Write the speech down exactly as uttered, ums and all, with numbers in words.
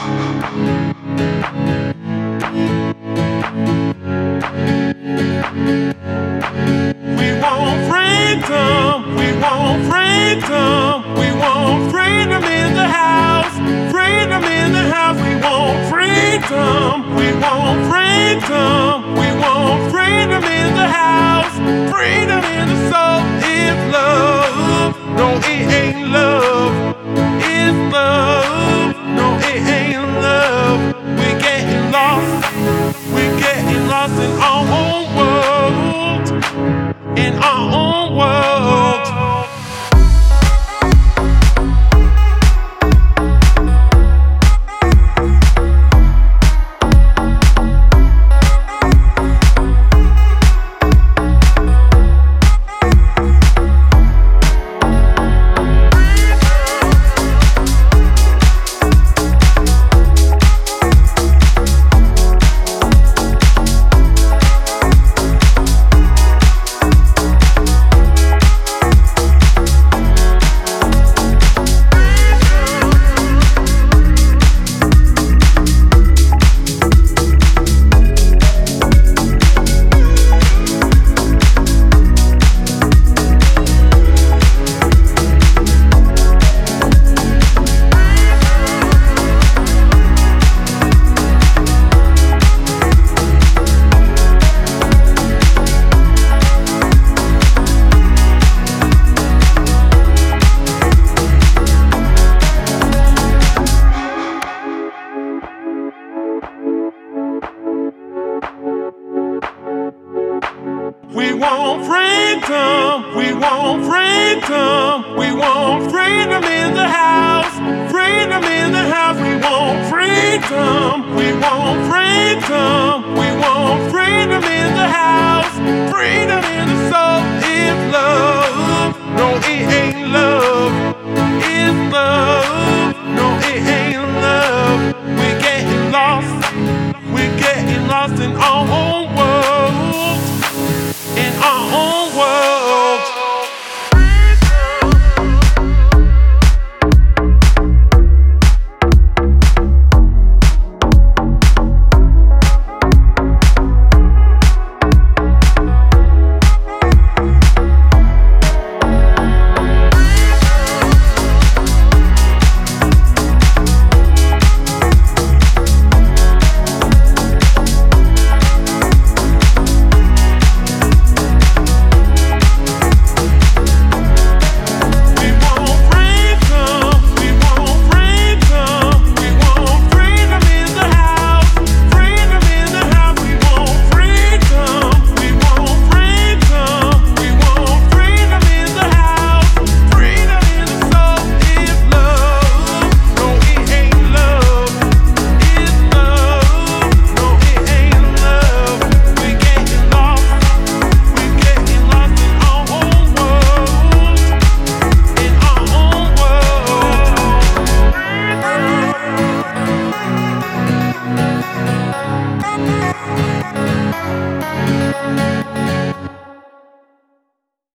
We want freedom, we want freedom, we want freedom in the house, freedom in the house. We want freedom, we want freedom, we want freedom in the house, freedom in the soul. It's love, no it ain't love, it's love, no it ain't love. We getting lost, we getting lost in our own world, in our own world. We want freedom, we want freedom, we want freedom in the house, freedom in the house. We want freedom.